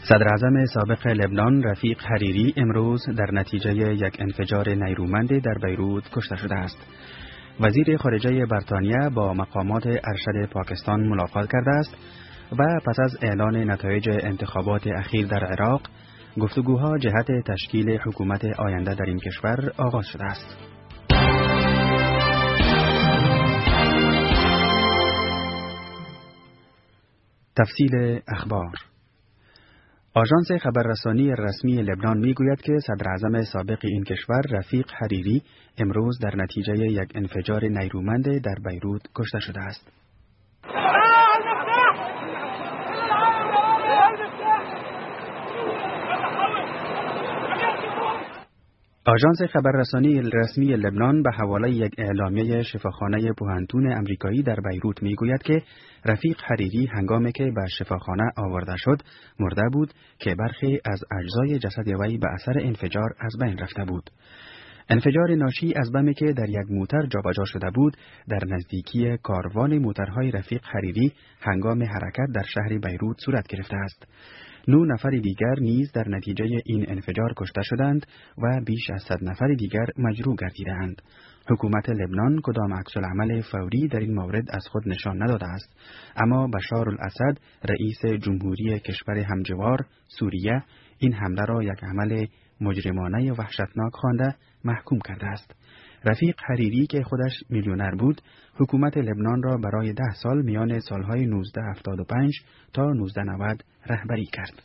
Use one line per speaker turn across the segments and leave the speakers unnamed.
صدر اعظم سابق لبنان رفیق حریری امروز در نتیجه یک انفجار نیرومند در بیروت کشته شده است. وزیر خارجه بریتانیا با مقامات ارشد پاکستان ملاقات کرده است و پس از اعلان نتایج انتخابات اخیر در عراق، گفتگوها جهت تشکیل حکومت آینده در این کشور آغاز شده است. تفصیل اخبار. آژانس خبررسانی رسمی لبنان میگوید که صدر اعظم سابق این کشور رفیق حریری امروز در نتیجه یک انفجار نیرومند در بیروت کشته شده است. آژانس خبررسانی رسمی لبنان به حواله یک اعلامیه شفاخانه پوهنتون امریکایی در بیروت میگوید که رفیق حریری هنگامی که به شفاخانه آورده شد مرده بود که برخی از اجزای جسد وی به اثر انفجار از بین رفته بود. انفجار ناشی از بمی که در یک موتر جابجا شده بود در نزدیکی کاروان موترهای رفیق حریری هنگام حرکت در شهر بیروت صورت گرفته است. 9 نفر دیگر نیز در نتیجه این انفجار کشته شدند و بیش از 100 نفر دیگر مجروح گردیدند. حکومت لبنان کدام عکس‌العمل فوری در این مورد از خود نشان نداده است، اما بشار الاسد رئیس جمهوری کشور همجوار سوریه این حمله را یک عمل مجرمانه وحشتناک خوانده محکوم کرده است. رفیق حریری که خودش میلیونر بود، حکومت لبنان را برای 10 سال میان سالهای 1975 تا 1990 رهبری کرد.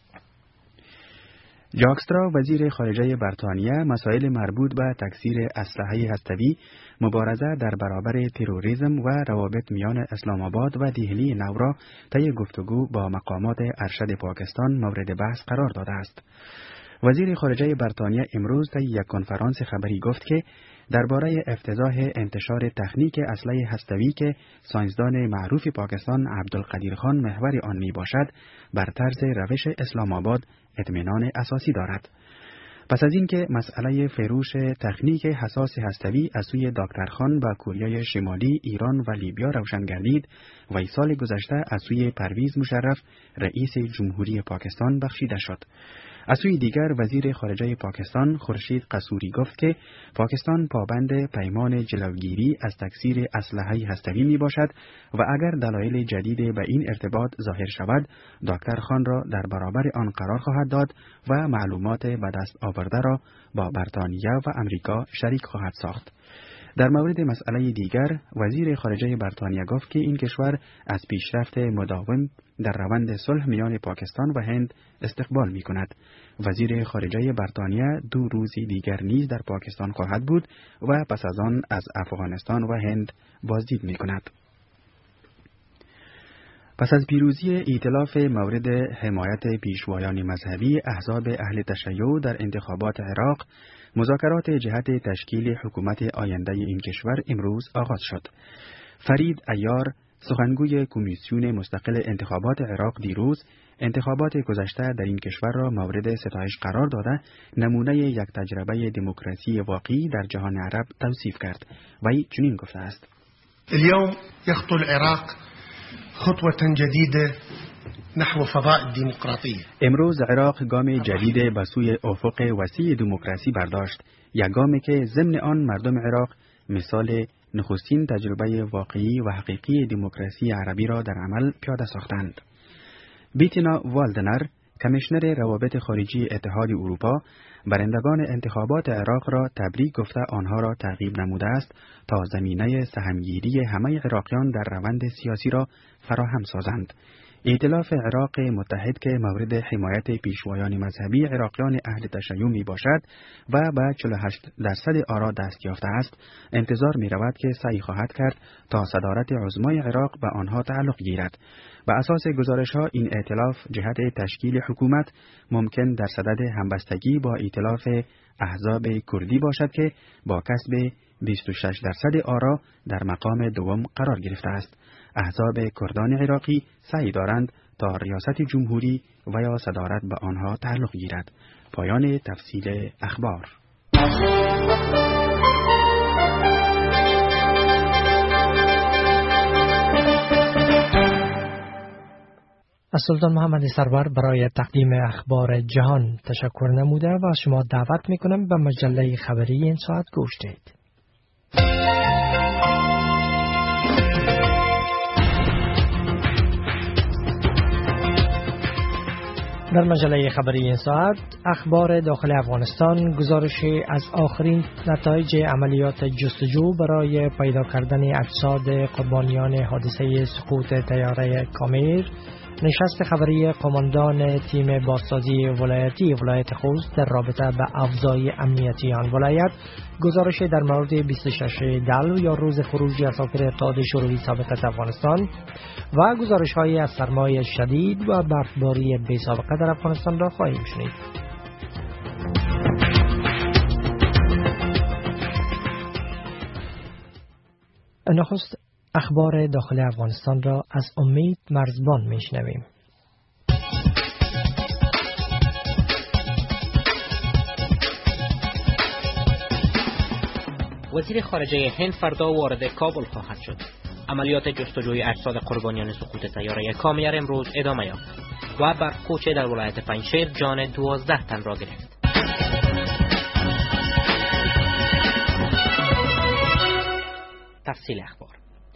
جاکسترا وزیر خارجه بریتانیا مسائل مربوط به تکثیر اسلحه هسته‌ای، مبارزه در برابر تروریسم و روابط میان اسلام آباد و دهلی نو را طی گفتگو با مقامات ارشد پاکستان مورد بحث قرار داده است. وزیر خارجه بریتانیا امروز طی یک کنفرانس خبری گفت که درباره افتضاح انتشار تکنیک اسلحه هسته‌ای که ساینسدان معروف پاکستان عبدالقدیر خان محور آن می باشد بر طرز روش اسلام آباد اطمینان اساسی دارد. پس از اینکه مسئله فروش تکنیک حساس هسته‌ای از سوی دکتر خان به کوریای شمالی، ایران و لیبیا روشن گردید و سال گذشته از سوی پرویز مشرف رئیس جمهوری پاکستان بخشیده شد. از سوی دیگر وزیر خارجه پاکستان خورشید قصوری گفت که پاکستان پابند پیمان جلوگیری از تکثیر اسلحه هسته‌ای می باشد و اگر دلایل جدید به این ارتباط ظاهر شود، دکتر خان را در برابر آن قرار خواهد داد و معلومات به دست آورده را با بریتانیا و امریکا شریک خواهد ساخت. در مورد مسئله دیگر، وزیر خارجه بریتانیا گفت که این کشور از پیشرفت مداوم در روند صلح میان پاکستان و هند استقبال می کند. وزیر خارجه بریتانیا 2 روز دیگر نیز در پاکستان خواهد بود و پس از آن از افغانستان و هند بازدید می کند. پس از پیروزی ائتلاف مورد حمایت پیشوایان مذهبی احزاب اهل تشیع در انتخابات عراق، مذاکرات جهت تشکیل حکومت آینده این کشور امروز آغاز شد. فرید عیار، سخنگوی کمیسیون مستقل انتخابات عراق، دیروز انتخابات گذشته در این کشور را مورد ستایش قرار داده نمونه یک تجربه دموکراسی واقعی در جهان عرب توصیف کرد و چنین گفته است:
اليوم يخطو العراق خطوة جديدة نحو فضاء الديمقراطية.
امروز عراق گام جدید به سوی افق وسیع دموکراسی برداشت، یک گامی که ضمن آن مردم عراق مثال نخستین تجربه واقعی و حقیقی دموکراسی عربی را در عمل پیاده ساختند. بیتینا والدنر، کمیشنر روابط خارجی اتحاد اروپا، برندگان انتخابات عراق را تبریک گفته آنها را ترغیب نموده است تا زمینه سهمگیری همه عراقیان در روند سیاسی را فراهم سازند. ائتلاف عراق متحد که مورد حمایت پیشوایان مذهبی عراقیان اهل تشیع می باشد و به 48% آرا دست یافته است، انتظار می رود که سعی خواهد کرد تا صدارت عظمای عراق به آنها تعلق گیرد. به اساس گزارش ها این ائتلاف جهت تشکیل حکومت ممکن در صدد همبستگی با ائتلاف احزاب کردی باشد که با کسب 26% آرا در مقام دوم قرار گرفته است. احزاب کردان عراقی سعی دارند تا ریاست جمهوری و یا صدارت به آنها تعلق گیرد. پایان تفصیل اخبار.
از سلطان محمد سرور برای تقدیم اخبار جهان تشکر نموده و شما دعوت میکنم به مجله خبری این ساعت گوش دهید. در مجله خبری این ساعت اخبار داخل افغانستان، گزارشی از آخرین نتایج عملیات جستجو برای پیدا کردن اجساد قربانیان حادثه سقوط طیاره کامیر، نشست خبری قماندان تیم بازسازی ولایتی ولایت خوست در رابطه به افزای امنیتی آن ولایت، گزارش در مورد 26 دلو یا روز خروج اساکر اتحاد شوروی سابق افغانستان و گزارش‌های از سرمای شدید و برفباری بی سابقه در افغانستان را خواهیم شنید. نخست اخبار داخل افغانستان را از امید مرزبان میشنویم.
وزیر خارجه هند فردا وارد کابل خواهد شد. عملیات جستجوی اجساد قربانیان سقوط طیاره کامیر امروز ادامه یافت و برف‌کوچه در ولایت پنجشیر جان 12 تن را گرفت. تفصیل اخبار.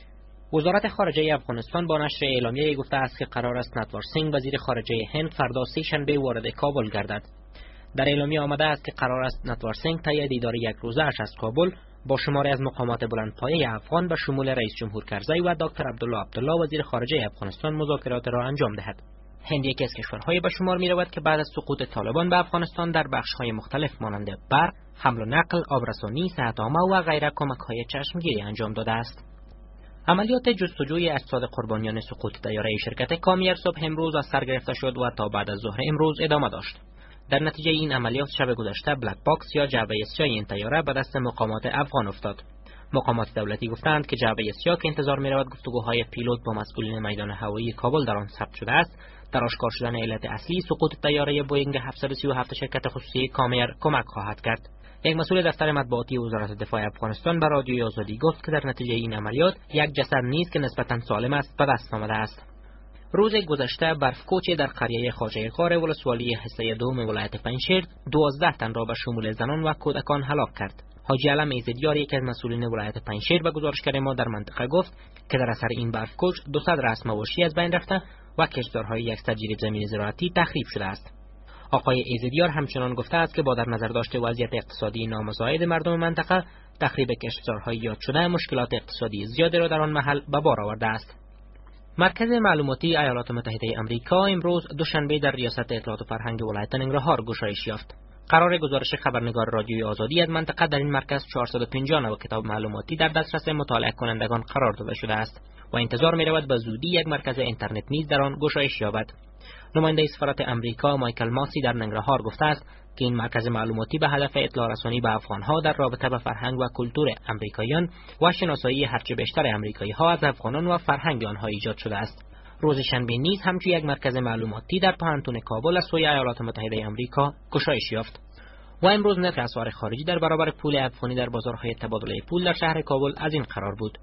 وزارت خارجه افغانستان با نشر اعلامیه گفته است که قرار است نتوار سینگ وزیر خارجه هند فردا سه شنبه وارد کابل گردد. در اعلامیه آمده است که قرار است نتوار سینگ طی دیدار یک روزه اش از کابل با شماری از مقامات بلندپایه افغان به شمول رئیس جمهور کرزی و دکتر عبدالله وزیر خارجه افغانستان مذاکرات را انجام دهد. هند یکی از کشورهای به شمار می رود که بعد از سقوط طالبان به افغانستان در بخش‌های مختلف مانند برق، حمل و نقل، آبرسانی، صحت عامه و غیره کمک‌های چشمگیری انجام داده است. عملیات جستجوی اجساد قربانیان سقوط طیاره شرکت کامیر صبح امروز از سر گرفته شد و تا بعد از ظهر امروز ادامه داشت. در نتیجه این عملیات شب گذشته بلک باکس یا جعبه سیاه این طیاره به دست مقامات افغان افتاد. مقامات دولتی گفتند که جعبه سیاه که انتظار می‌رود گفتگوهای پیلوت با مسئولین میدان هوایی کابل در آن ثبت شده است، در آشکار شدن علت اصلی سقوط طیاره بوئینگ 737 شرکت خصوصی کامیر کمک خواهد کرد. یک مسئول دفتر مطبوعاتی وزارت دفاع افغانستان به رادیوی آزادی گفت که در نتیجه این عملیات یک جسد نیز که نسبتاً سالم است به دست آمده است. روز گذشته برف‌کوچی در قریه خواجه غار ولسوالی حصه دوم ولایت پنجشیر 12 تن را به شمول زنان و کودکان هلاک کرد. حاجی علم ایزدیار یکی از مسئولین ولایت پنجشیر به گزارشگر ما در منطقه گفت که در اثر این برف‌کوچ 200 رأس مواشی از بین رفته و کشتزارهای 100 جریب زمین زراعتی تخریب شده است. آقای ایزدیار همچنان گفته است که با در نظر داشته وضعیت اقتصادی نامساعد مردم منطقه، تخریب کشتزارهای یاد شده مشکلات اقتصادی زیادی را در آن محل به بار آورده است. مرکز معلوماتی ایالات متحده آمریکا امروز دوشنبه در ریاست اطلاعات و فرهنگ ولایت ننگرهار گشایش یافت. قرار گزارش خبرنگار رادیوی آزادی از منطقه در این مرکز 450 نوع کتاب معلوماتی در دسترس مطالعه کنندگان قرار داده شده است و انتظار می رود به زودی یک مرکز اینترنت نیز در آن گشایش یابد. نماینده سفارت آمریکا مایکل ماسی در ننگرهار گفته است که این مرکز معلوماتی به هدف اطلاع رسانی به افغانها در رابطه با فرهنگ و کلتور آمریکاییان و شناسایی هرچه بیشتر آمریکایی‌ها از افغانان و فرهنگ آنها ایجاد شده است. روز شنبه نیز همچنین یک مرکز معلوماتی در پوهنتون کابل از سوی ایالات متحده آمریکا گشایش یافت. و امروز نرخ اسعار خارجی در برابر پول افغانی در بازارهای تبادله پول در شهر کابل از این قرار بود: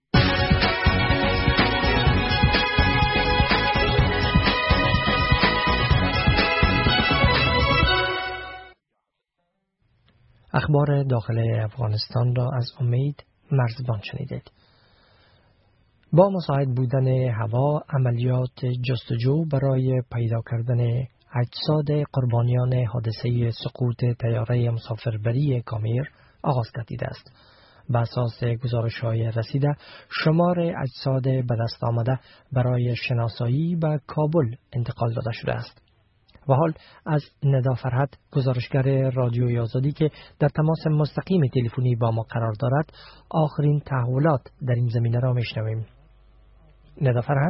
اخبار داخل افغانستان را از امید مرزبان شنیدید. با مساعد بودن هوا، عملیات جستجو برای پیدا کردن اجساد قربانیان حادثه سقوط طیاره مسافربری کامیر آغاز گردیده است. به اساس گزارش‌های رسیده، شمار اجساد به دست آمده برای شناسایی به کابل انتقال داده شده است. و حال از ندا فرهد، گزارشگر رادیوی آزادی که در تماس مستقیم تلفنی با ما قرار دارد، آخرین تحولات در این زمینه را میشنویم. ندا فرهد؟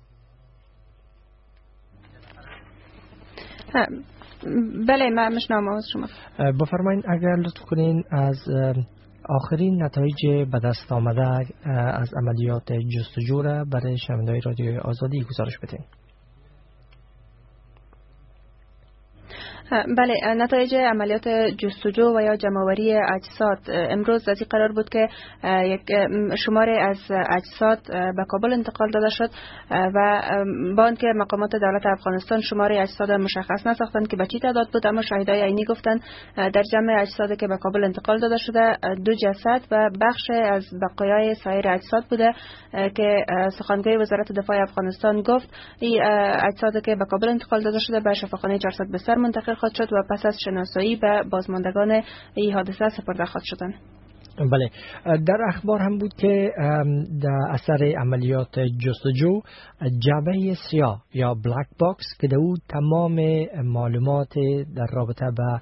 بله، من میشنوم از شما.
بفرمایید اگر لطف کنین از آخرین نتایج به دست آمده از عملیات جستجو را برای شنوندگان رادیوی آزادی گزارش بدین.
بله، نتایج عملیات جستجو و یا جمع‌آوری اجساد امروز از این قرار بود که یک شماری از اجساد به کابل انتقال داده شد و با آنکه مقامات دولت افغانستان شماری اجساد مشخص نساختند که به چه تعداد بود، اما شاهدای عینی گفتند در جمع اجسادی که به کابل انتقال داده شده 2 جسد و بخش از بقایای سایر اجساد بوده که سخنگوی وزارت دفاع افغانستان گفت این اجسادی که به کابل انتقال داده شده به شفاخانه 400 بستر منتقل خواهد شد و پس از شناسایی به بازماندگان این حادثه سپرده خواهد شدند.
بله، در اخبار هم بود که در اثر عملیات جستجو جعبه سیاه یا بلک باکس که در او تمام معلومات در رابطه به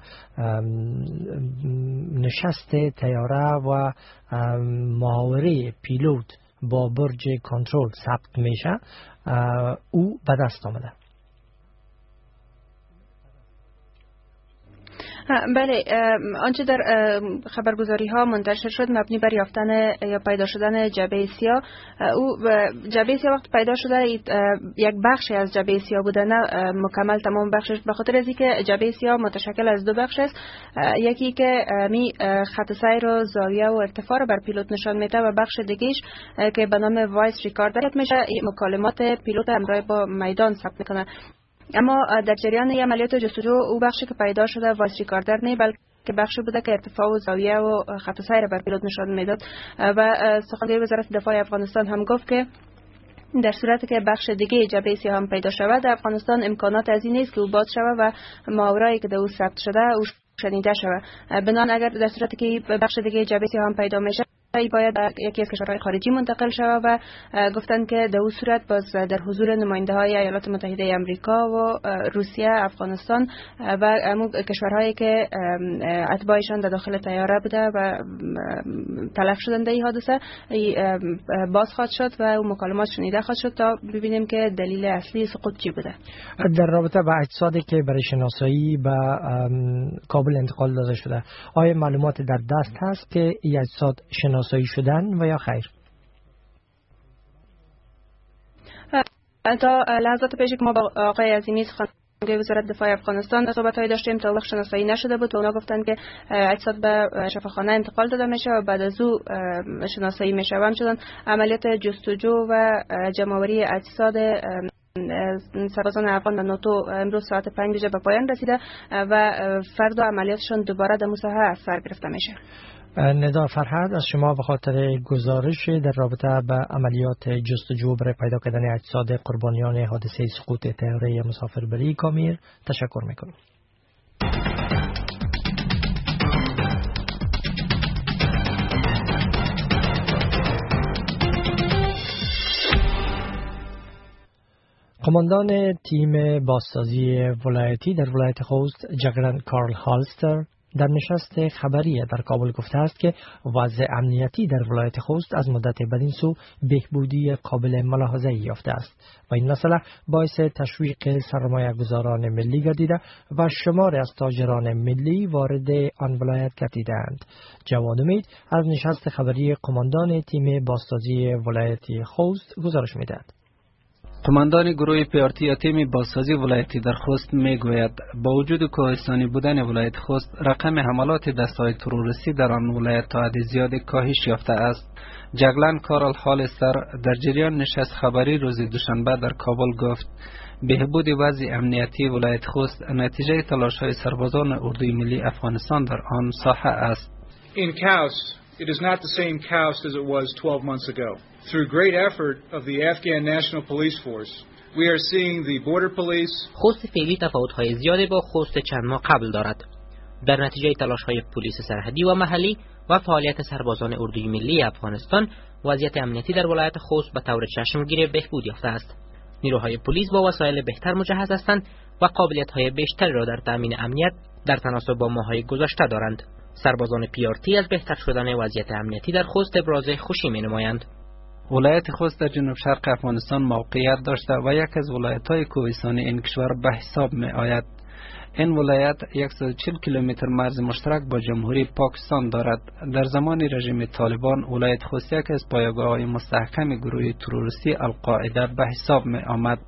نشست طیاره و محاوره پیلوت با برج کنترل ثبت میشه، او به دست آمده.
بله، آنچه در خبرگزاری ها منتشر شد مبنی بر یافتن یا پیدا شدن جعبه سیاه. او جعبه سیاه وقت پیدا شده یک بخشی از جعبه سیاه بوده، نه مکمل تمام بخشش، به خاطر از اینکه جعبه سیاه متشکل از 2 بخش است. یکی که می خط سیر و زاویه و ارتفاع رو بر پیلوت نشان میده و بخش دیگه‌اش که به نام وایس ریکاردر میشه، مکالمات پیلوت همراه با میدان ثبت میکنه. اما در جریان عملیات جستجو او بخشی که پیدا شده وایس ریکاردر نه، بلکه بخشی بوده که ارتفاع و زاویه و خط سیر بر پیلوت نشان میداد و سخنگوی وزارت دفاع افغانستان هم گفت که در صورتی که بخش دیگه جعبه سیاه هم پیدا شود در افغانستان امکانات از این نیست که او باز شود و محاوره‌ای که در او ثبت شده او شنیده شود. بنابراین اگر در صورتی که بخش دیگه جعبه سیاه هم پیدا میشه باید یکی از کشورهای خارجی منتقل شود و گفتند که در اون صورت باز در حضور نماینده های ایالات متحده آمریکا و روسیه، افغانستان و کشورهایی که اتباعشان در داخل طیاره بوده و تلف شدند در این حادثه باز خواهد شد و اون مکالمات شنیده خواهد شد تا ببینیم که دلیل اصلی سقوط چی بوده.
در رابطه با اجسادی که برای شناسایی به کابل انتقال داده شده، آیا معلومات در دست هست که این اجساد شناسایی شدن و یا خیر؟
تا لحظات پیش که ما با آقای عظیمی سخنگوی وزارت دفاع افغانستان صحبت‌هایی داشتیم، تا وقت شناسایی نشده بود و اونا گفتن که اجساد به شفاخانه انتقال داده میشه و بعد از او شناسایی میشه. و همچنین عملیات جستجو و جمع‌آوری اجساد سربازان افغان و ناتو امروز ساعت 5 بجه به پایان رسیده و فردا عملیاتشون دوباره در موسهه از سر گرفته میشه.
ندا فرهاد از شما به خاطر گزارش در رابطه به عملیات جستجو برای پیدا کردن اجساد قربانیان حادثه سقوط طیاره مسافربری کامیر تشکر میکنم. قماندان تیم بازسازی ولایتی در ولایت خوست جگرن کارل هالستر در نشست خبری در کابل گفته است که وضع امنیتی در ولایت خوست از مدت بدین سو بهبودی قابل ملاحظه یافته است و این مسئله باعث تشویق سرمایه گذاران ملی گردیده و شمار از تاجران ملی وارد آن ولایت گردیدند. جواد امید از نشست خبری قماندان تیم بازسازی ولایتی خوست گزارش می‌دهد.
قماندان گروه پیارتی یا تیم بازسازی ولایتی در خوست میگوید با وجود کوهستانی بودن ولایت خوست رقم حملات دستهای تروریستی در آن ولایت تا حد زیاد کاهش یافته است. جگلن کارل هالستر در جریان نشست خبری روز دوشنبه در کابل گفت بهبود وضع امنیتی ولایت خوست نتیجه تلاش‌های سربازان اردوی ملی افغانستان در آن ساحه است.
In Kaus, it is not the same Kaus as it was 12 months ago. Through great effort of the Afghan National Police Force, we are seeing the border police.
خوست فعلی تفاوت‌های زیادی با خوست چند ماه قبل دارد. در نتیجه تلاش‌های پلیس سرحدی و محلی و فعالیت سربازان اردوی ملی افغانستان، وضعیت امنیتی در ولایت خوست به طور چشمگیر بهبود یافته است. نیروهای پلیس با وسایل بهتر مجهز هستند و قابلیت‌های بیشتری را در تامین امنیت در تناسب با ماه‌های گذشته دارند. سربازان پیارتی از بهتر شدن وضعیت امنیتی در خوست ابراز خوشی می‌نمایند.
ولایت خوست در جنوب شرق افغانستان موقعیت داشته و یک از ولایت‌های کوهستانی این کشور به حساب می‌آید. این ولایت 140 کیلومتر مرز مشترک با جمهوری پاکستان دارد. در زمان رژیم طالبان ولایت خوست یک از پایگاه‌های مستحکم گروه تروریستی القاعده به حساب می‌آمد.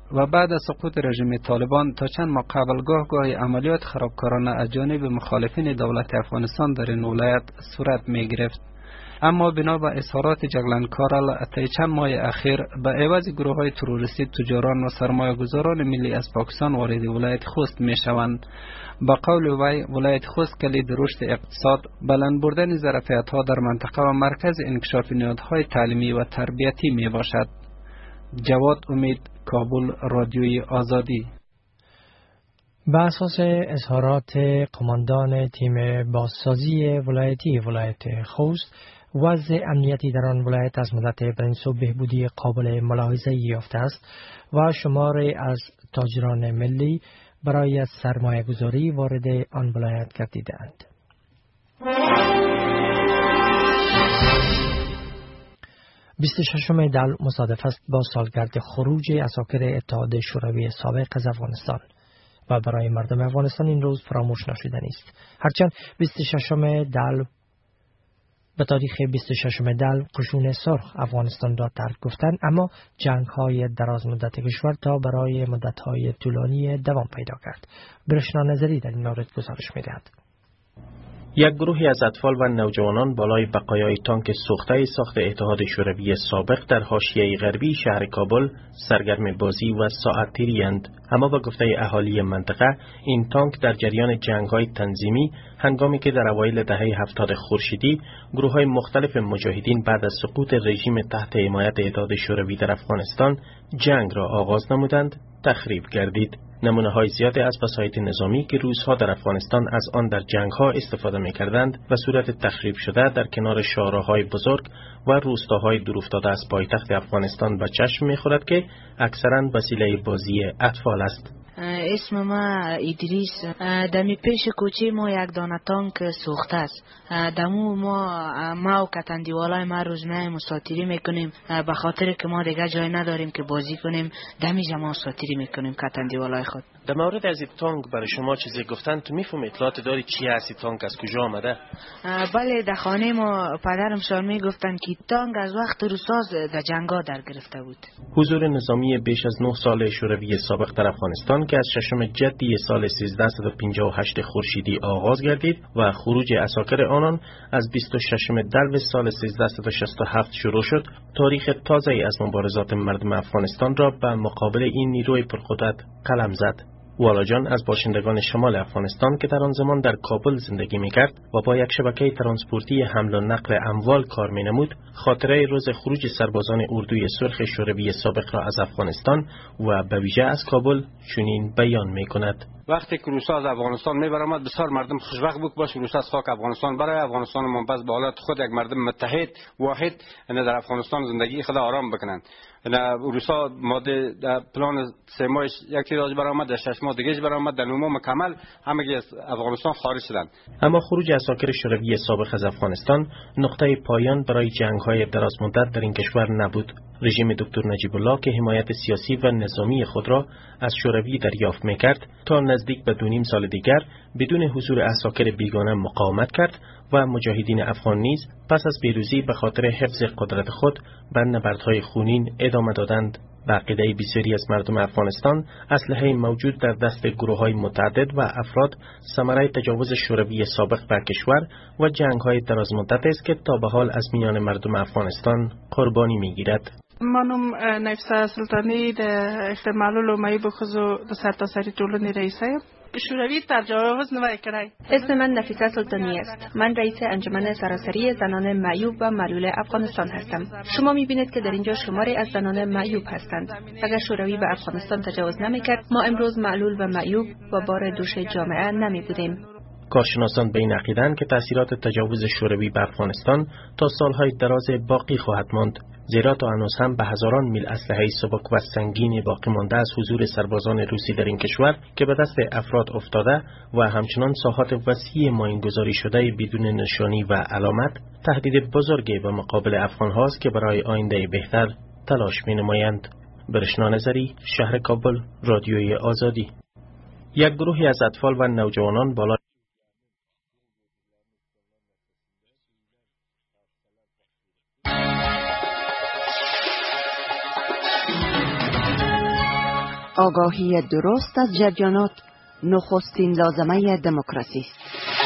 و بعد از سقوط رژیم طالبان تا چند ماه قبل گاهی عملیات خرابکارانه از جانب مخالفین دولت افغانستان در این ولایت صورت می گرفت. اما بنا به اظهارات جگلن کارل طی چند ماه اخیر به عوض گروه‌های تروریستی تجاران و سرمایه‌گذاران ملی از پاکستان وارد ولایت خوست می‌شوند. با قول وی ولایت خوست کلید رشد اقتصاد، بلند بردن ظرفیت‌ها در منطقه و مرکز انکشاف نهادهای تعلیمی و تربیتی میباشد. جواد امید، کابل، رادیوی آزادی.
به اساس اظهارات قماندان تیم بازسازی ولایتی ولایت خوست، وضع امنیتی در آن ولایت از مدت برنسو بهبودی قابل ملاحظه یافته است و شماری از تاجران ملی برای سرمایه گذاری وارد آن ولایت گردیدند. 26 دل مصادف است با سالگرد خروج عساکر اتحاد شوروی سابق از افغانستان و برای مردم افغانستان این روز فراموش نشدنی است. هرچند 26 دل به تاریخ 26 دل قشون سرخ افغانستان را ترک گفتند، اما جنگ‌های دراز مدت کشور تا برای مدت‌های طولانی دوام پیدا کرد. برشنا نظری در این مورد گزارش می‌دهد.
یک گروهی از اطفال و نوجوانان بالای بقایای تانک سوخته ساخت اتحاد شوروی سابق در حاشیه غربی شهر کابل سرگرم بازی و ساعت تیری‌اند. اما با گفته اهالی منطقه، این تانک در جریان جنگ‌های تنظیمی هنگامی که در اوایل دهه 70 خورشیدی گروه‌های مختلف مجاهدین بعد از سقوط رژیم تحت حمایت اتحاد شوروی در افغانستان جنگ را آغاز نمودند، تخریب گردید. نمونه‌های زیادی از وسایط نظامی که روس‌ها در افغانستان از آن در جنگ‌ها استفاده می‌کردند و صورت تخریب شده در کنار شاهراه‌های بزرگ و روستاهای دورافتاده از پایتخت افغانستان به چشم می‌خورد که اکثراً وسیله بازی اطفال است.
اسم ما ادریس. دمی پیش کوچه ما یک دانه تانک سوخته است. دمو ما و کتندیوالای ما روز میایم مسافری میکنیم، به خاطر که ما دیگه جای نداریم که بازی کنیم، دمیجا ما مسافری میکنیم کتندیوالای خود.
در مورد از این تانک برای شما چیزی گفتن؟ تو میفهمی اطلاعات داری چی هست این تانک، از کجا آمده؟
بله، در خانه ما پدرم شان میگفتن که تانک از وقت روساز در جنگا در گرفته بود.
حضور نظامی بیش از 9 سال شوروی سابق در افغانستان که از 6 جدی سال 1358 خورشیدی آغاز گردید و خروج عساکر آنان از 26 دلو سال 1367 شروع شد، تاریخ تازه‌ای از مبارزات مردم افغانستان را به مقابل این نیروی پرقدرت قلم زد. والاجان از باشندگان شمال افغانستان که در آن زمان در کابل زندگی میکرد و با یک شبکه ترانسپورتی حمل و نقل اموال کار مینمود، خاطره روز خروج سربازان اردوی سرخ شوروی سابق را از افغانستان و به ویژه از کابل چنین بیان میکند.
وقتی که روسا از افغانستان میبرامد بسیار مردم خوشبخت بود باشه روسا از خاک افغانستان برای افغانستان منبعث به حالت خود یک مردم متحد واحد در افغانستان زندگی خود آرام بکنند. روسا ماده در پلان 3 ماهش یک تیراژ برآمد، در 6 ماه دیگه برآمد، در 9 ماه مکمل همگی از افغانستان خارج شدند.
اما خروج عساکر شوروی سابق از افغانستان نقطه پایان برای جنگ‌های دراز مدت در این کشور نبود. رژیم دکتر نجیب الله که حمایت سیاسی و نظامی خود را از شوروی دریافت می‌کرد تا نزدیک به 2.5 سال دیگر بدون حضور عساکر بیگانه مقاومت کرد و مجاهدین افغان نیز پس از پیروزی به خاطر حفظ قدرت خود به نبردهای خونین ادامه دادند. به عقیده بسیاری از مردم افغانستان، اسلحه موجود در دست گروه‌های متعدد و افراد ثمره تجاوز شوروی سابق بر کشور و جنگ‌های دراز مدت است که تا به حال از میان مردم افغانستان قربانی می‌گیرد.
منم نفیسه سلطانی د احتمالو لومړی بخزو د سرتاسري ټولنې رئیسه یم. شوروی تجاوز نمی کړی.
اسم من نفیسه سلطانی است. من رئیس انجمن سراسری زنان معیوب و معلول افغانستان هستم. شما می‌بینید که در اینجا شماری از زنان معیوب هستند. اگر شوروی به افغانستان تجاوز نمی‌کرد، ما امروز معلول و معیوب و بار دوش جامعه نمی‌بودیم.
کارشناسان به این عقیده‌اند که تأثیرات تجاوز شوروی به افغانستان تا سالهای دراز باقی خواهد ماند، زیرا تا هنوز هم به هزاران میل اسلحه سبک و سنگین باقی مانده از حضور سربازان روسی در این کشور که به دست افراد افتاده و همچنان ساحات وسیع ماینگذاری شده بدون نشانی و علامت تهدید بزرگی به مقابل افغان هاست که برای آینده بهتر تلاش می نمایند. برشنا نظری، شهر کابل، رادیوی آزادی. یک گروهی از اطفال و نوجوانان بالا
آگاهی درست از جریانات نخستین لازمه دموکراسی است.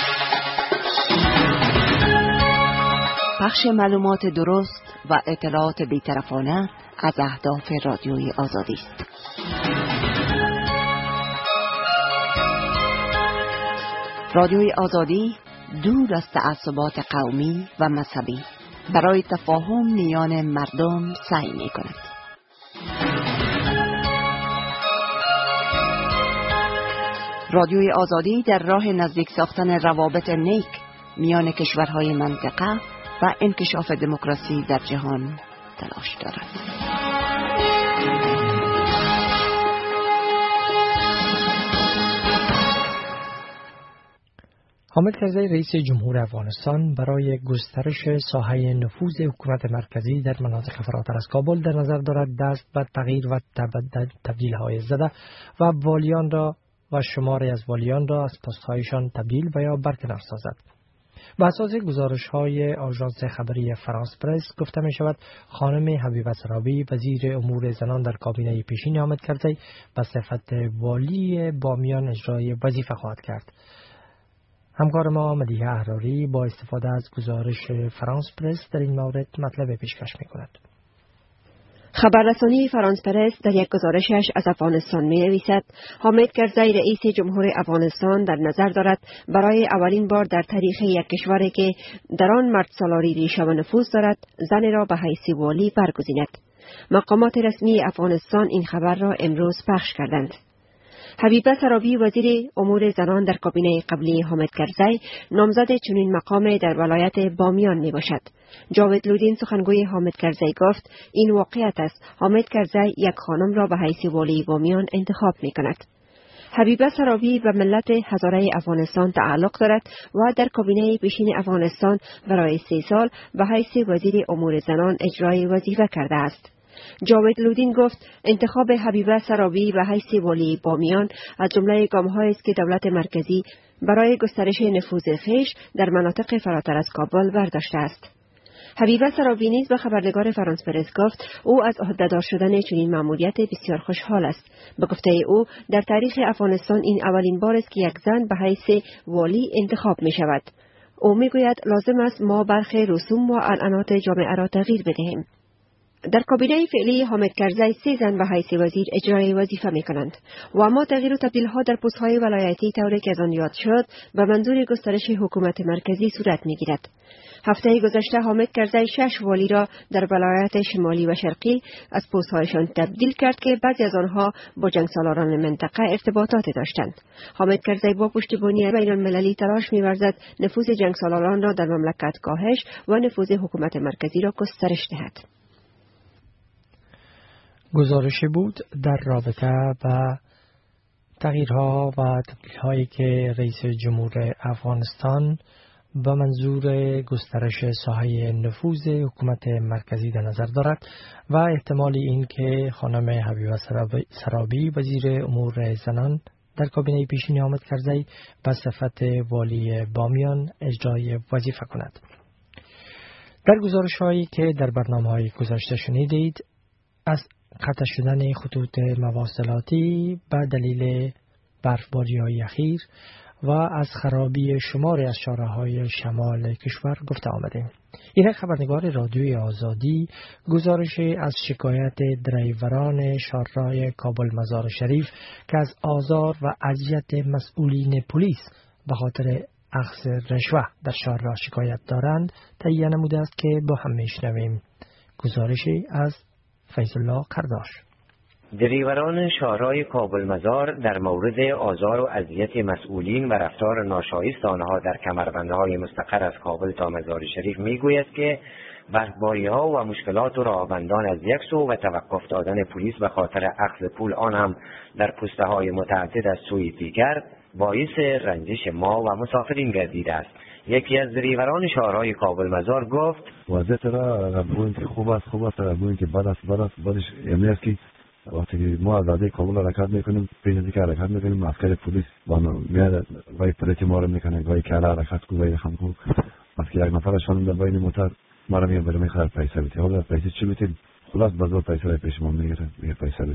پخش معلومات درست و اطلاعات بی‌طرفانه از اهداف رادیوی آزادی است. رادیوی آزادی دور از تعصبات قومی و مذهبی برای تفاهم میان مردم سعی می کند. رادیوی آزادی در راه نزدیک ساختن روابط نیک میان کشورهای منطقه و انکشاف دموکراسی در جهان تلاش دارد.
حامد کرزی رئیس جمهور افغانستان برای گسترش ساحه نفوذ حکومت مرکزی در مناطق فراتر از کابل در نظر دارد دست به تغییر و تبدیل‌های زده و والیان را و شماری از والیان را از پست‌هایشان تبدیل و یا برکنار سازد. بر اساس گزارش‌های آژانس خبری فرانس پرس گفته می‌شود خانم حبیبه سرابی وزیر امور زنان در کابینه پیشین حامد کرزی به صفت والی بامیان اجرای وظیفه خواهد کرد. همکار ما مدیحه احراری با استفاده از گزارش فرانس پرس در این مورد مطلب پیشکش می‌کند.
خبررسانی فرانس پرس در یک گزارشش از افغانستان می‌نویسد حامد کرزی رئیس جمهور افغانستان در نظر دارد برای اولین بار در تاریخ یک کشوری که در آن مرد سالاری ریشه و نفوذ دارد زن را به حیث والی برگزیند. مقامات رسمی افغانستان این خبر را امروز پخش کردند. حبیبه سرابی وزیر امور زنان در کابینه قبلی حامد کرزی نامزد چنین مقام در ولایت بامیان می باشد. جاوید لودین سخنگوی حامد کرزی گفت این واقعیت است حامد کرزی یک خانم را به حیث والی بامیان انتخاب می کند. حبیبه سرابی به ملت هزاره افغانستان تعلق دارد و در کابینه پیشین افغانستان برای 3 سال به حیث وزیر امور زنان اجرای وظیفه کرده است. جاوید لودین گفت انتخاب حبیبه سرابی به حیث والی بامیان از جمله گام‌هایی است که دولت مرکزی برای گسترش نفوذ خویش در مناطق فراتر از کابل برداشته است. حبیبه سرابی نیز به خبرنگار فرانس پرس گفت او از عهده‌دار شدن چنین مأموریت بسیار خوشحال است. به گفته او در تاریخ افغانستان این اولین بار است که یک زن به حیث والی انتخاب می شود. او می گوید لازم است ما برخی رسوم و عنعنات جامعه را تغییر بدهیم. در کابینه فعلی حامد کرزی 3 زن به حیث وزیر اجرای وظیفه می کنند و اما تغییر و تبدیل ها در پست‌های ولایتی طوری که از آن یاد شد به منظور گسترش حکومت مرکزی صورت می گیرد. هفته گذشته حامد کرزی 6 والی را در ولایت شمالی و شرقی از پست‌هایشان تبدیل کرد که بعضی از آنها با جنگسالاران منطقه ارتباطات داشتند. حامد کرزی با پشتیبانی بین‌المللی تلاش می‌ورزد نفوذ جنگسالاران را در مملکت کاهش و نفوذ حکومت مرکزی را گسترش دهد.
گزارشی بود در رابطه با تغییرها و تبدیل‌هایی که رئیس جمهور افغانستان به منظور گسترش ساحه نفوذ حکومت مرکزی در نظر دارد و احتمال این که خانم حبیبه سرابی وزیر امور زنان در کابینه پیشین حامد کرزی به صفت والی بامیان اجرای وظیفه کند. در گزارش‌هایی که در برنامه‌های گذشته شنیدید از قطع شدن خطوط مواصلاتی به دلیل برفباری‌های اخیر و از خرابی شماری از شاهراهای شمال کشور گفته آمده. این خبرنگار رادیوی آزادی گزارشی از شکایت درایوران شاهراه کابل مزار شریف که از آزار و اذیت مسئولین پلیس به خاطر اخذ رشوه در شاهراه شکایت دارند تهیه نموده است که با هم میشنویم. گزارشی از فیض الله قرداش.
دریوران شاهراه کابل مزار در مورد آزار و اذیت مسئولین و رفتار ناشایست آنها در کمربندهای مستقر از کابل تا مزار شریف میگوید که برفباری‌ها و مشکلات راهبندان از یک سو و توقف دادن پلیس به خاطر اخذ پول آن هم در پسته‌های متعدد از سوی دیگر باعث رنجش ما و مسافرین گردیده است. یکی از دریوران شاهراه کابل مزار گفت
وضعیت را بگوییم که خوب است بگوییم که بدش یعنی است که وقتی ما از عده کابل حرکت میکنیم پیش که حرکت میکنیم عسکر پلیس با میاد وای پلیس ما رو میکنه وای کلا حرکت کو وای خم کو وقتی یک نفرشون در بین موتور ما رو میاد برای میخواد پیسه بدید حالا پیسه چی بدید خلاص بازار پیسه را پیش ما میگیره میگه پیسه بدید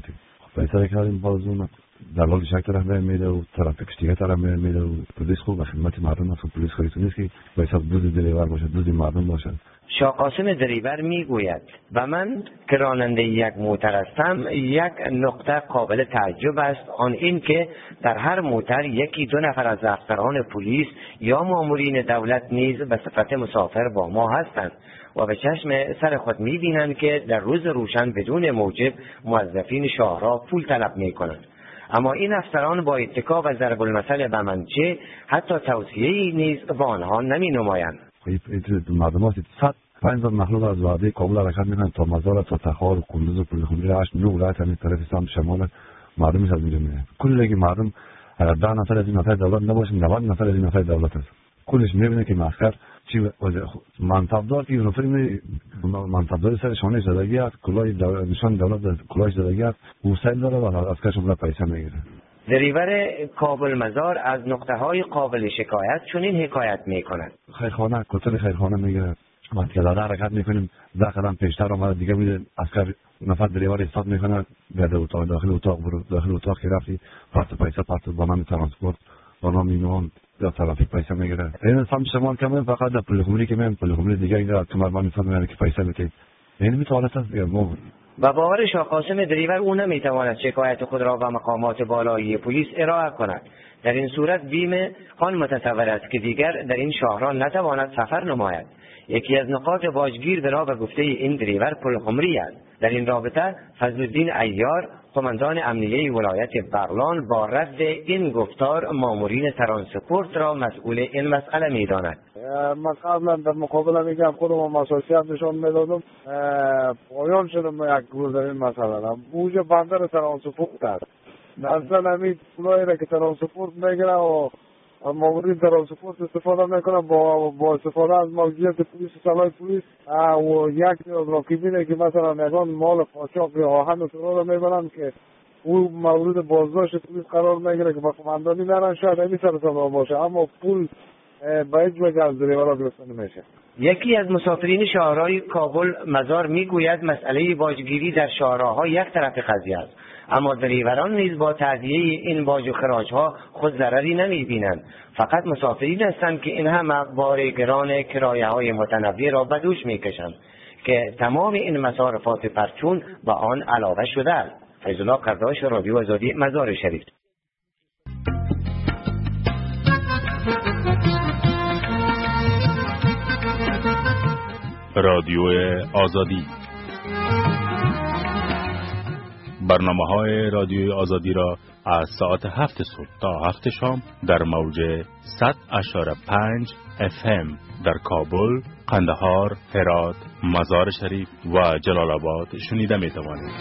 پیسه کردیم بازون دلال شک طرف میده و ترافیک دیگه طرف میده و پلیس خوب خدمت مردم است و پلیس خودتون نیست که پیسه دوز دریور باشه دوز مردم باشه.
شاه قاسم دریور میگوید و من که راننده یک موتر هستم یک نقطه قابل تعجب است آن این که در هر موتر یکی دو نفر از افسران پلیس یا مامورین دولت نیز به صفت مسافر با ما هستند و به چشم سر خود می‌بینند که در روز روشن بدون موجب موظفین شاهراه پول طلب می‌کنند. اما این افسران با اتکا و ضرب المثل به منچه حتی توصیه‌ای نیز به آنها نمی‌نمایند.
مردم هستی 150 مخلوق از وعده کابل حرکت میکنن تا مزار تا تخار و کندوز و پلخمری 8 9 ولایت همین طرف سمت شمال مردمش از اینجا میاد. کلی مردم اگر 10 نفر از این نفر دولت نباشه 90 نفر از این نفر دولت است. کلش میبینه که معسکر چی منطقه‌دار که یونیفرم منطقه‌دار سر شانه زدگی است کلاه نشان دولت کلاهش زدگی است وسایل داره و عسکرش اون پیسه میگیره.
دریور کابل مزار از نقطه‌های قابل شکایت چنین حکایت می‌کند.
خیرخانه کتل خیرخانه میگیره وقتی که داده حرکت میکنیم 10 قدم پیشتر آمده دیگه میده عسکر نفر دریور استاد میکنه در اتاق داخل اتاق برو داخل اتاق که رفتی پارت پیسه پارت با نام ترانسپورت با نام اینوان یا ترافیک پیسه میگیره. این سمت شمال کمه فقط در پلخمری که میام پلخمری دیگه اینجا کمربند انسان میاره که پیسه میده. یعنی میتواند است مو
و باور شاه قاسم دریور او نمیتواند شکایت خود را به مقامات بالایی پلیس ارائه کند. در این صورت بیم آن متصور است که دیگر در این شهرها نتواند سفر نماید. یکی از نقاط باجگیر برای به گفته این دریور پلخمری است. در این رابطه فضلالدین عیار قماندان امنیه ولایت بغلان با رد این گفتار مامورین ترانسپورت را مسئول این مسئله می‌داند.
من قبلا در مقابل میگم خودم مسئولیت نشان میدادم پایان شدم یک روز در این مسئله اوج بندر ترانسپورت است. اصلا همین پولایی را که ترانسپورت میگیره و مامورین ترانسپورت استفاده میکنن با استفاده از موجودیت پلیس و سلاح پلیس و یک راکبینه که مثلا نگان مال قاچاق یا آهن و سرا را میبرن که او مورد بازداشت پلیس قرار میگیره که با قماندانی نرن شاید همین سر سبب باشه اما پول به هیچ وجه از دریورا گرفته نمیشه.
یکی از مسافرین شاهراه کابل مزار میگوید مسئله باجگیری در شاهراه‌ها یک طرف قضیه است اما دریوران نیز با تأدیه این باج و خراج‌ها خود ضرری نمی‌بینند. فقط مسافرین هستند که این همه بار گران کرایه‌های متنوع را به دوش می‌کشند که تمام این مصارفات پرچون به آن علاوه شده است. فیض‌الله قرداش، رادیو آزادی، مزار شریف.
رادیو آزادی برنامه‌های رادیوی آزادی را از ساعت 7 صبح تا 7 شام در موج 100.5 FM در کابل، قندهار، هرات، مزار شریف و جلال آباد شنیده می توانید.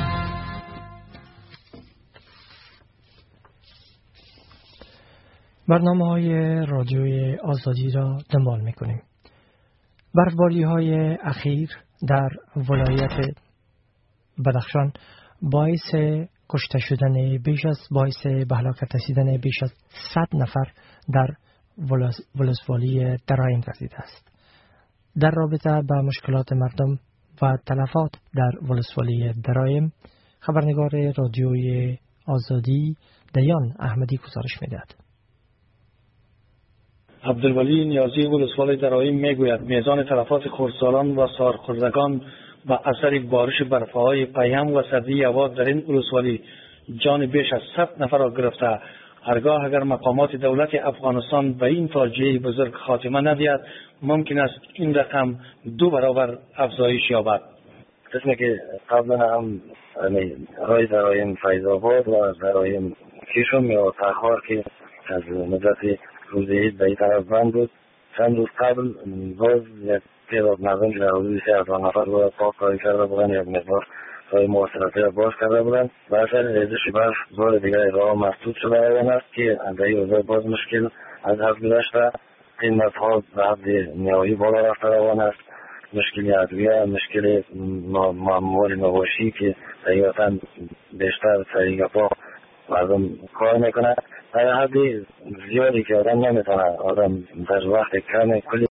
برنامه‌های رادیوی آزادی را دنبال می‌کنیم. برفباری‌های اخیر در ولایت بدخشان باعث کشته شدن باعث به هلاکت رسیدن بیش از 100 نفر در ولسوالی درایم گردیده است. در رابطه با مشکلات مردم و تلفات در ولسوالی درایم خبرنگار رادیوی آزادی دیان احمدی گزارش می‌دهد.
عبدالولی نیازی ولسوالی درایم میگوید میزان تلفات خردسالان و سالخوردگان با اثر بارش برفهای پیهم و سردی هوا در این ولسوالی جان بیش از 100 نفر را گرفته. هرگاه اگر مقامات دولت افغانستان به این فاجعه بزرگ خاتمه ندهد ممکن است این رقم 2 برابر افزایش یابد.
قسمی که قبلا هم رای درایم فیض‌آباد و درایم کیشم یا تخار که از مدت روز عید به این طرف بند بود چند روز قبل باز یک تعداد مردم که در حدود 3000 نفر رو پاک کاری کرده بودن یک مقدار راه مواصلاتی را باز کرده بودن و اثر ریزش برف بار دیگر راه مسدود شده روان است که در این اوضاع باز مشکل از حد گذشته قیمت‌ها به حد نهایی بالا رفته روان است. مشکل ادویه، مشکل مواد نباشی که طبیعتاً بیشتر طریق‌ها مردم کار میکنه در حد زیادی که آدم نمیتونه آدم در وقت کم کلی